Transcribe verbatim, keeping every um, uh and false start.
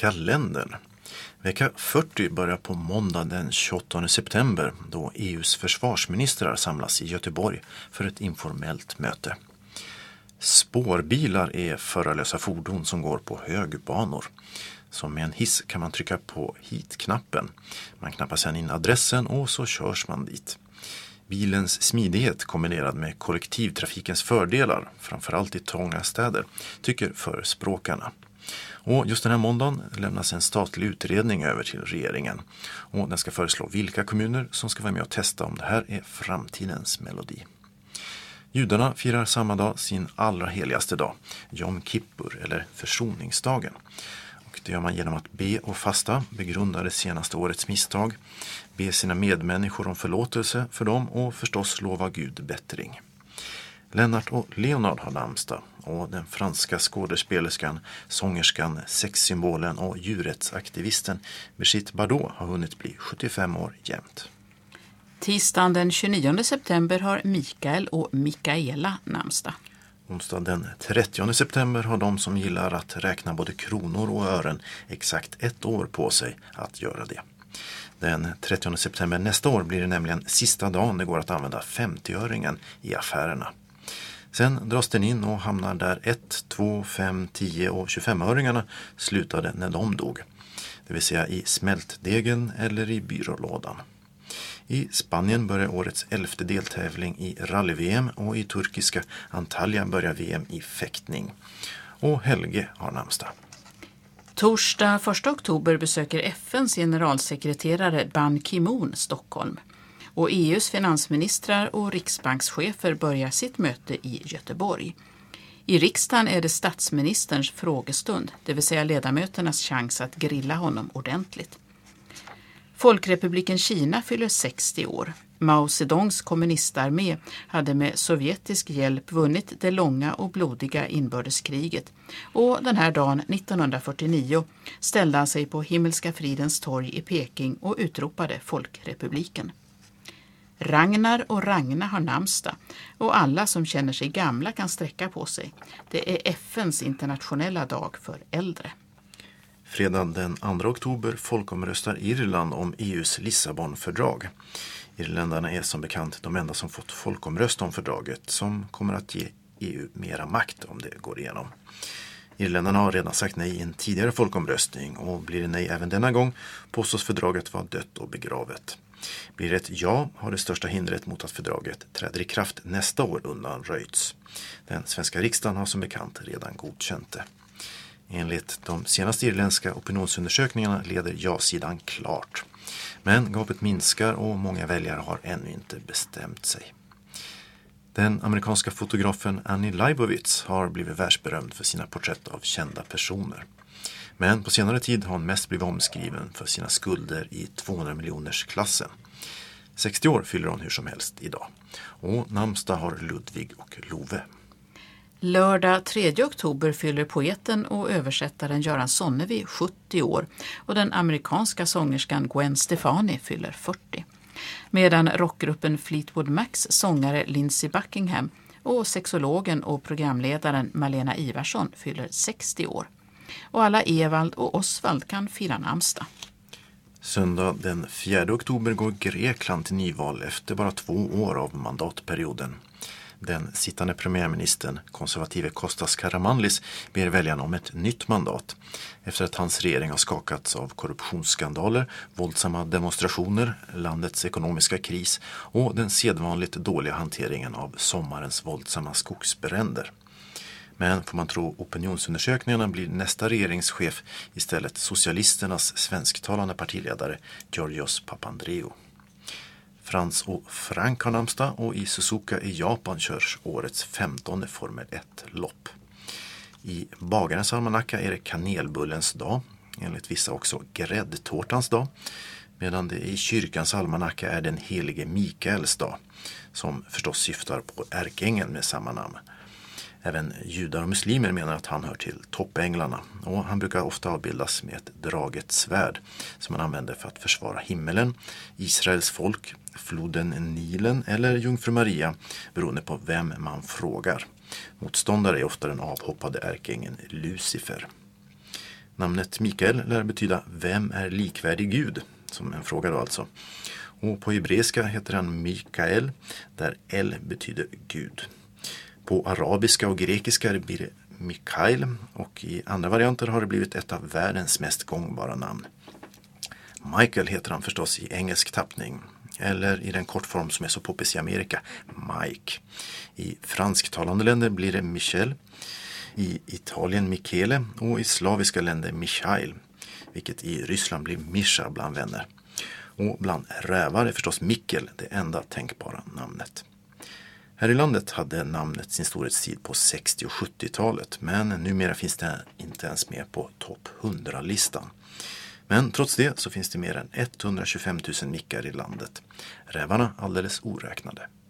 kalendern. Vecka fyrtio börjar på måndag den tjugoåttonde september då E U:s försvarsministrar samlas i Göteborg för ett informellt möte. Spårbilar är förarlösa fordon som går på högbanor. Som med en hiss kan man trycka på hit-knappen. Man knappar sedan in adressen och så körs man dit. Bilens smidighet kombinerad med kollektivtrafikens fördelar, framförallt i trånga städer, tycker förespråkarna. Och just den här måndagen lämnas en statlig utredning över till regeringen. Och den ska föreslå vilka kommuner som ska vara med och testa om det här är framtidens melodi. Judarna firar samma dag sin allra heligaste dag, Jom Kippur eller försoningsdagen. Och det gör man genom att be och fasta, begrunda det senaste årets misstag, be sina medmänniskor om förlåtelse för dem och förstås lova Gud bättring. Lennart och Leonard har namnsdag och den franska skådespelerskan, sångerskan, sexsymbolen och djurrättsaktivisten Brigitte Bardot har hunnit bli sjuttiofem år jämt. Tisdagen den tjugonionde september har Mikael och Mikaela namnsdag. Onsdagen den trettionde september har de som gillar att räkna både kronor och ören exakt ett år på sig att göra det. Den trettionde september nästa år blir det nämligen sista dagen det går att använda femtioöringen i affärerna. Sen dras den in och hamnar där ett, två, fem, tio och tjugofemöringarna slutade när de dog. Det vill säga i smältdegen eller i byrålådan. I Spanien börjar årets elfte deltävling i rally-V M och i turkiska Antalya börjar V M i fäktning. Och Helge har namnsdag. Torsdag första oktober besöker F N:s generalsekreterare Ban Ki-moon Stockholm. Och E U:s finansministrar och riksbankschefer börjar sitt möte i Göteborg. I riksdagen är det statsministerns frågestund, det vill säga ledamöternas chans att grilla honom ordentligt. Folkrepubliken Kina fyller sextio år. Mao Zedongs kommunistarmé hade med sovjetisk hjälp vunnit det långa och blodiga inbördeskriget. Och den här dagen nittonhundrafyrtionio ställde han sig på Himmelska fridens torg i Peking och utropade Folkrepubliken. Ragnar och Ragna har namnsdag och alla som känner sig gamla kan sträcka på sig. Det är F N:s internationella dag för äldre. Fredag den andra oktober folkomröstar Irland om E U:s Lissabonfördrag. Irländarna är som bekant de enda som fått folkomrösta om fördraget som kommer att ge E U mera makt om det går igenom. Irländarna har redan sagt nej i en tidigare folkomröstning och blir det nej även denna gång påstås fördraget vara dött och begravet. Blir det ett ja har det största hindret mot att fördraget träder i kraft nästa år undanröjts. Den svenska riksdagen har som bekant redan godkänt det. Enligt de senaste irländska opinionsundersökningarna leder ja-sidan klart. Men gapet minskar och många väljare har ännu inte bestämt sig. Den amerikanska fotografen Annie Leibovitz har blivit världsberömd för sina porträtt av kända personer. Men på senare tid har hon mest blivit omskriven för sina skulder i tvåhundra miljoners klassen. sextio år fyller hon hur som helst idag. Och namnsdag har Ludvig och Love. Lördag tredje oktober fyller poeten och översättaren Göran Sonnevi sjuttio år och den amerikanska sångerskan Gwen Stefani fyller fyrtio. Medan rockgruppen Fleetwood Macs sångare Lindsey Buckingham och sexologen och programledaren Malena Ivarsson fyller sextio år. Och alla Evald och Osvald kan fira namnsdag. Söndag den fjärde oktober går Grekland till nyval efter bara två år av mandatperioden. Den sittande premiärministern, konservative Kostas Karamanlis, ber väljarna om ett nytt mandat efter att hans regering har skakats av korruptionsskandaler, våldsamma demonstrationer, landets ekonomiska kris och den sedvanligt dåliga hanteringen av sommarens våldsamma skogsbränder. Men får man tro opinionsundersökningarna blir nästa regeringschef istället socialisternas svensktalande partiledare Georgios Papandreou. Frans och Frank har namnsdag och i Suzuka i Japan körs årets femtonde Formel ett-lopp. I bagarens almanacka är det kanelbullens dag, enligt vissa också gräddtårtans dag, medan det i kyrkans almanacka är den helige Mikaels dag, som förstås syftar på ärkeängeln med samma namn. Även judar och muslimer menar att han hör till toppänglarna och han brukar ofta avbildas med ett draget svärd som man använder för att försvara himmelen, Israels folk, floden Nilen eller Jungfru Maria beroende på vem man frågar. Motståndare är ofta den avhoppade ärkeängeln Lucifer. Namnet Mikael lär betyda vem är likvärdig Gud, som en fråga då alltså. Och på hebreiska heter han Mikael, där El betyder Gud. På arabiska och grekiska blir det Mikael, och i andra varianter har det blivit ett av världens mest gångbara namn. Michael heter han förstås i engelsk tappning, eller i den kortform som är så poppis i Amerika, Mike. I fransktalande länder blir det Michel, i Italien Michele och i slaviska länder Michail, vilket i Ryssland blir Mischa bland vänner. Och bland rävar är förstås Mikkel det enda tänkbara namnet. Här i landet hade namnet sin storhetstid på sextio- och sjuttiotalet, men numera finns det inte ens med på topp hundra-listan. Men trots det så finns det mer än etthundratjugofem tusen mickar i landet. Rävarna alldeles oräknade.